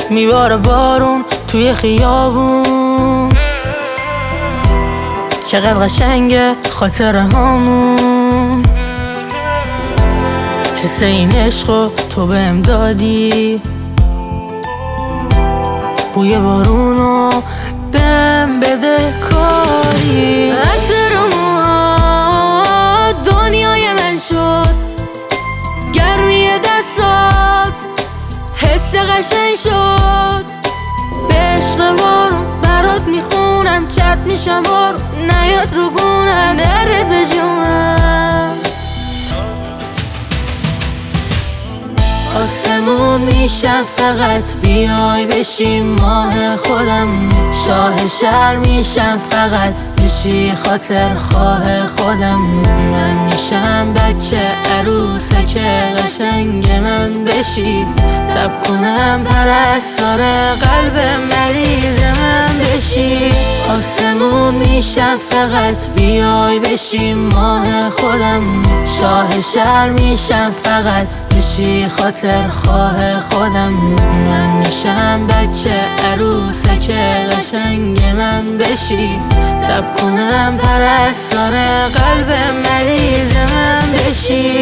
میباره بارون توی خیابون، چقدر قشنگه خاطره هامون. حس این عشقو تو بهم دادی، بوی بارونو بهم بده کاری. اثر موها دنیای من شد، گرمی دستات حس قشنگ شد. به عشق بارون برات میخونم، چرت میشم بارون نیاد رو گونم، درت به جونم. آسمون میشم فقط بیای بشی ماه خودم، شاه شهر میشم فقط بشی خاطر خواه خودم. من میشم بچه عروسک قشنگ من بشی، تب کنم پرستار قلب مریض من بشی. آسمون میشم فقط بیای بشی ماه خودم، شاه شهر میشم فقط بشی خاطر خواه خودم. من میشم بچه عروسک قشنگ من بشی، تب کنم پرستار قلب مریض من بشی.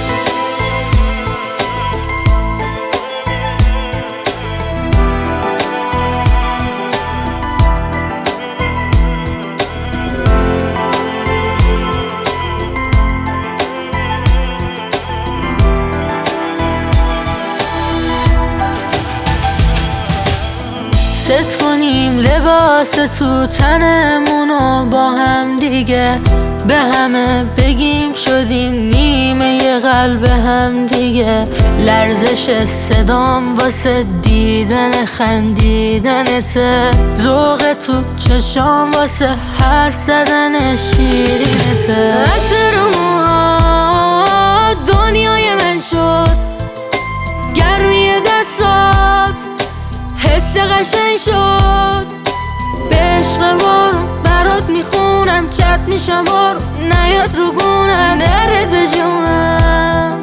ست کنیم لباس تو تنمونو با هم دیگه، به همه بگیم شدیم نیمه قلب هم دیگه. لرزش صدام واسه دیدن خندیدنته، ذوق تو چشام واسه حرف زدن شیرینته. اثر موها دنیای من شد، گرمی دستات حس قشنگ شد. به عشق بارون برات میخونم، چرت میشم بارون نیاد رو گونم، درت به جونم.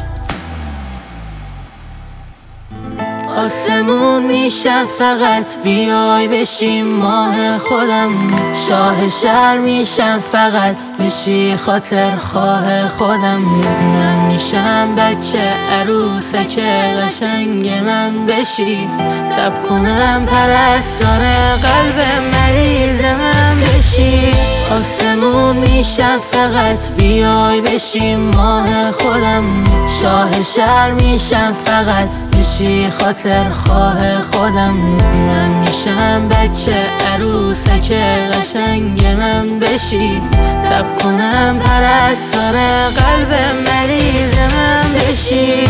آسمون میشم فقط بیای بشی ماه خودم، شاه شهر میشم فقط بشی خاطر خواه خودم. من میشم بچه عروسک قشنگ من بشی، تب کنم پرستار قلب مریض من بشی. آسمون میشم فقط بیای بشی ماه خودم، شاه شهر میشم فقط بشی خاطر خواه خودم. من میشم بچه عروسک قشنگ من بشی، تب کنم پرستار قلب مریض من بشی.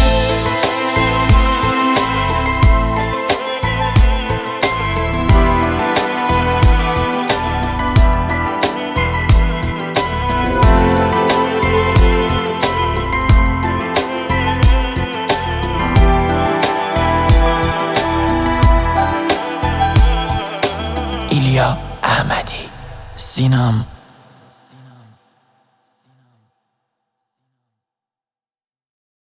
ایلیا احمدی، سینام